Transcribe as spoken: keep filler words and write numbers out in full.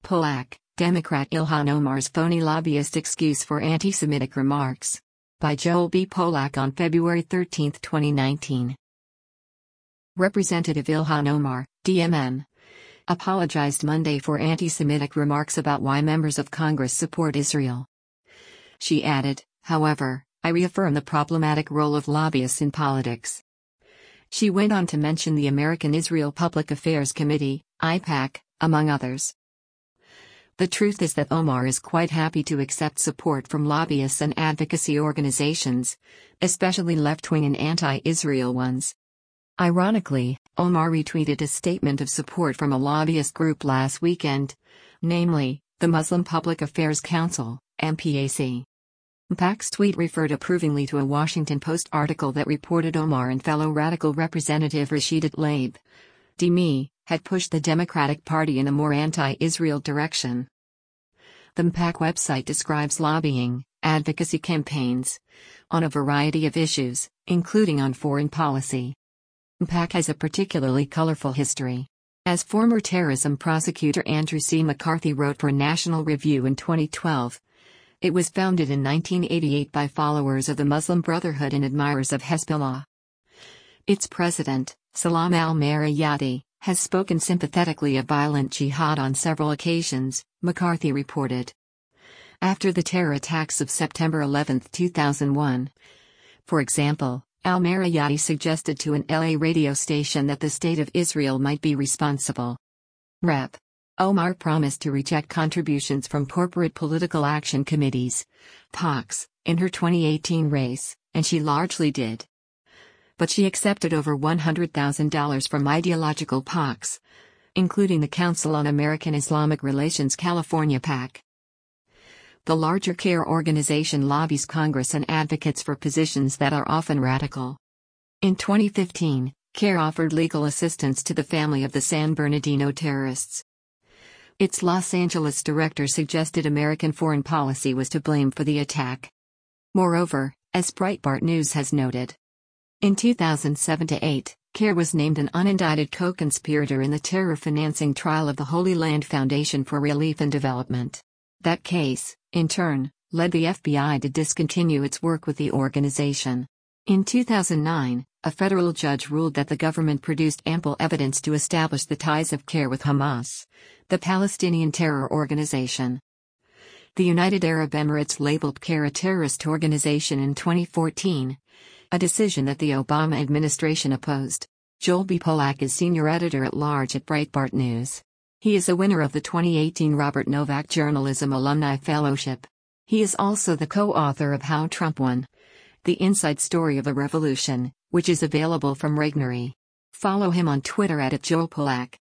Polak, Democrat Ilhan Omar's phony lobbyist excuse for anti-Semitic remarks. By Joel B. Polak on February thirteenth, twenty nineteen. Representative Ilhan Omar, D M N, apologized Monday for anti-Semitic remarks about why members of Congress support Israel. She added, "However, I reaffirm the problematic role of lobbyists in politics." She went on to mention the American Israel Public Affairs Committee, I PAC, among others. The truth is that Omar is quite happy to accept support from lobbyists and advocacy organizations, especially left-wing and anti-Israel ones. Ironically, Omar retweeted a statement of support from a lobbyist group last weekend, namely, the Muslim Public Affairs Council, M P A C. PAC's tweet referred approvingly to a Washington Post article that reported Omar and fellow radical Representative Rashida Tlaib, D M I, had pushed the Democratic Party in a more anti-Israel direction. The M PAC website describes lobbying, advocacy campaigns, on a variety of issues, including on foreign policy. M PAC has a particularly colorful history. As former terrorism prosecutor Andrew C. McCarthy wrote for National Review in twenty twelve, it was founded in nineteen eighty-eight by followers of the Muslim Brotherhood and admirers of Hezbollah. Its president, Salam al-Marayati, has spoken sympathetically of violent jihad on several occasions, McCarthy reported. After the terror attacks of September eleventh, two thousand one, for example, al-Marayati suggested to an L A radio station that the State of Israel might be responsible. Rep. Omar promised to reject contributions from corporate political action committees, PACs, in her twenty eighteen race, and she largely did. But she accepted over one hundred thousand dollars from ideological PACs, including the Council on American Islamic Relations California PAC. The larger CARE organization lobbies Congress and advocates for positions that are often radical. In twenty fifteen, CARE offered legal assistance to the family of the San Bernardino terrorists. Its Los Angeles director suggested American foreign policy was to blame for the attack. Moreover, as Breitbart News has noted, in two thousand seven to eight, CARE was named an unindicted co-conspirator in the terror financing trial of the Holy Land Foundation for Relief and Development. That case, in turn, led the F B I to discontinue its work with the organization. In two thousand nine, a federal judge ruled that the government produced ample evidence to establish the ties of CARE with Hamas, the Palestinian terror organization. The United Arab Emirates labeled CARE a terrorist organization in twenty fourteen, a decision that the Obama administration opposed. Joel B. Polak is senior editor-at-large at Breitbart News. He is a winner of the twenty eighteen Robert Novak Journalism Alumni Fellowship. He is also the co-author of How Trump Won: The Inside Story of a Revolution, which is available from Regnery. Follow him on Twitter at Joel Polak.